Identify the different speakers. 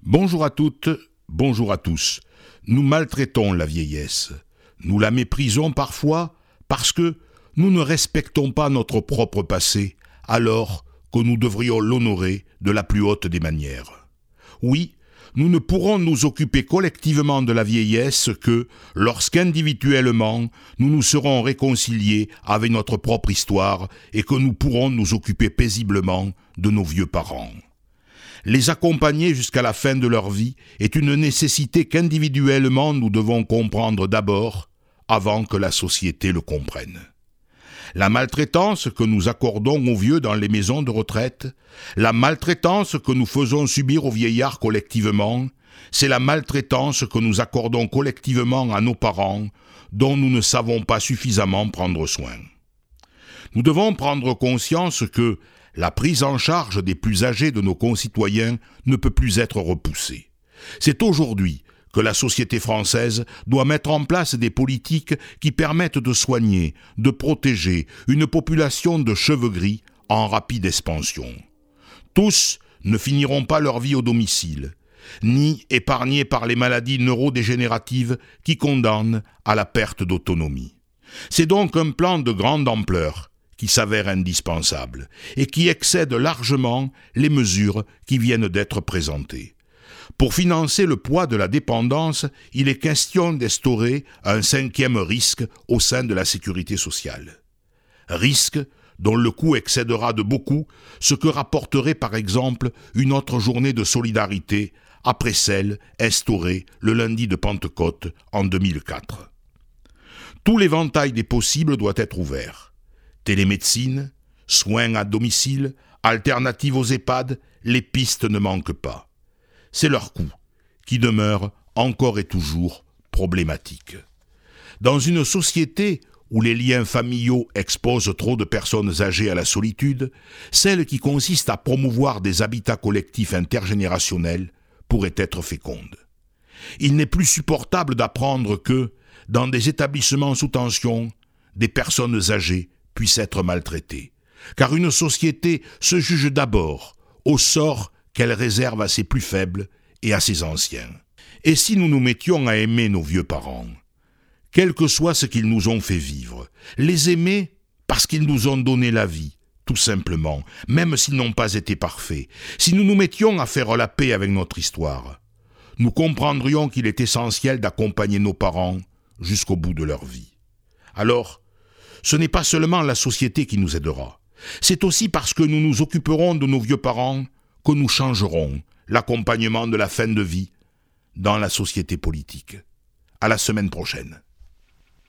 Speaker 1: Bonjour à toutes, bonjour à tous. Nous maltraitons la vieillesse. Nous la méprisons parfois parce que nous ne respectons pas notre propre passé, alors que nous devrions l'honorer de la plus haute des manières. Oui, nous ne pourrons nous occuper collectivement de la vieillesse que lorsqu'individuellement nous nous serons réconciliés avec notre propre histoire et que nous pourrons nous occuper paisiblement de nos vieux parents. Les accompagner jusqu'à la fin de leur vie est une nécessité qu'individuellement nous devons comprendre d'abord, avant que la société le comprenne. La maltraitance que nous accordons aux vieux dans les maisons de retraite, la maltraitance que nous faisons subir aux vieillards collectivement, c'est la maltraitance que nous accordons collectivement à nos parents, dont nous ne savons pas suffisamment prendre soin. Nous devons prendre conscience que la prise en charge des plus âgés de nos concitoyens ne peut plus être repoussée. C'est aujourd'hui que la société française doit mettre en place des politiques qui permettent de soigner, de protéger une population de cheveux gris en rapide expansion. Tous ne finiront pas leur vie au domicile, ni épargnés par les maladies neurodégénératives qui condamnent à la perte d'autonomie. C'est donc un plan de grande ampleur qui s'avère indispensable et qui excède largement les mesures qui viennent d'être présentées. Pour financer le poids de la dépendance, il est question d'instaurer un 5e risque au sein de la sécurité sociale. Risque dont le coût excédera de beaucoup ce que rapporterait par exemple une autre journée de solidarité après celle instaurée le lundi de Pentecôte en 2004. Tout l'éventail des possibles doit être ouvert. Télémédecine, soins à domicile, alternatives aux EHPAD, les pistes ne manquent pas. C'est leur coût qui demeure encore et toujours problématique. Dans une société où les liens familiaux exposent trop de personnes âgées à la solitude, celle qui consiste à promouvoir des habitats collectifs intergénérationnels pourrait être féconde. Il n'est plus supportable d'apprendre que, dans des établissements sous tension, des personnes âgées puissent être maltraitées, car une société se juge d'abord au sort qu'elle réserve à ses plus faibles et à ses anciens. Et si nous nous mettions à aimer nos vieux parents, quel que soit ce qu'ils nous ont fait vivre, les aimer parce qu'ils nous ont donné la vie, tout simplement, même s'ils n'ont pas été parfaits, si nous nous mettions à faire la paix avec notre histoire, nous comprendrions qu'il est essentiel d'accompagner nos parents jusqu'au bout de leur vie. Alors, ce n'est pas seulement la société qui nous aidera, c'est aussi parce que nous nous occuperons de nos vieux parents que nous changerons l'accompagnement de la fin de vie dans la société politique. À la semaine prochaine.